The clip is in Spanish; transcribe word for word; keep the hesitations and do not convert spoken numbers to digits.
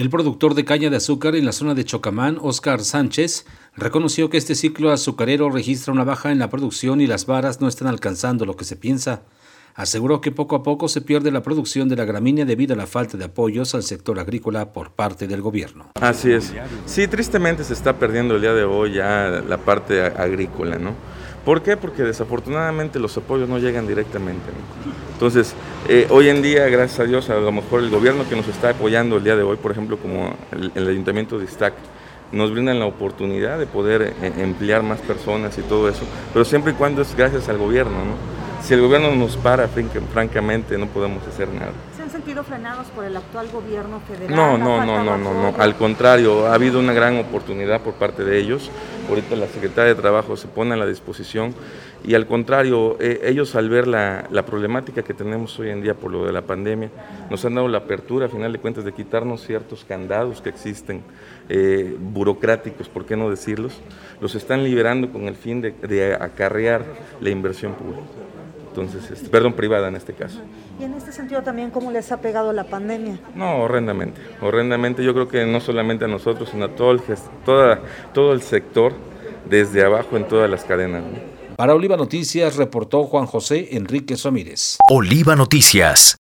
El productor de caña de azúcar en la zona de Chocamán, Óscar Sánchez, reconoció que este ciclo azucarero registra una baja en la producción y las varas no están alcanzando lo que se piensa. Aseguró que poco a poco se pierde la producción de la gramínea debido a la falta de apoyos al sector agrícola por parte del gobierno. Así es. Sí, tristemente se está perdiendo el día de hoy ya la parte agrícola, ¿no? ¿Por qué? Porque desafortunadamente los apoyos no llegan directamente, ¿no? Entonces, eh, hoy en día, gracias a Dios, a lo mejor el gobierno que nos está apoyando el día de hoy, por ejemplo, como el, el Ayuntamiento de Iztac, nos brindan la oportunidad de poder eh, emplear más personas y todo eso, pero siempre y cuando es gracias al gobierno, ¿no? Si el gobierno nos para, francamente, no podemos hacer nada. ¿Se han sentido frenados por el actual gobierno federal? No, no, no, no, no, no, al contrario, ha habido una gran oportunidad por parte de ellos. Ahorita la Secretaría de Trabajo se pone a la disposición y al contrario, eh, ellos al ver la, la problemática que tenemos hoy en día por lo de la pandemia, nos han dado la apertura, a final de cuentas, de quitarnos ciertos candados que existen, eh, burocráticos, ¿por qué no decirlos? Los están liberando con el fin de, de acarrear la inversión pública. Entonces, este, perdón, privada en este caso. Y en este sentido también, ¿cómo les ha pegado la pandemia? No, horrendamente, horrendamente. Yo creo que no solamente a nosotros, sino a todo el, toda, todo el sector, desde abajo en todas las cadenas, ¿no? Para Oliva Noticias, reportó Juan José Enríquez Ramírez. Oliva Noticias.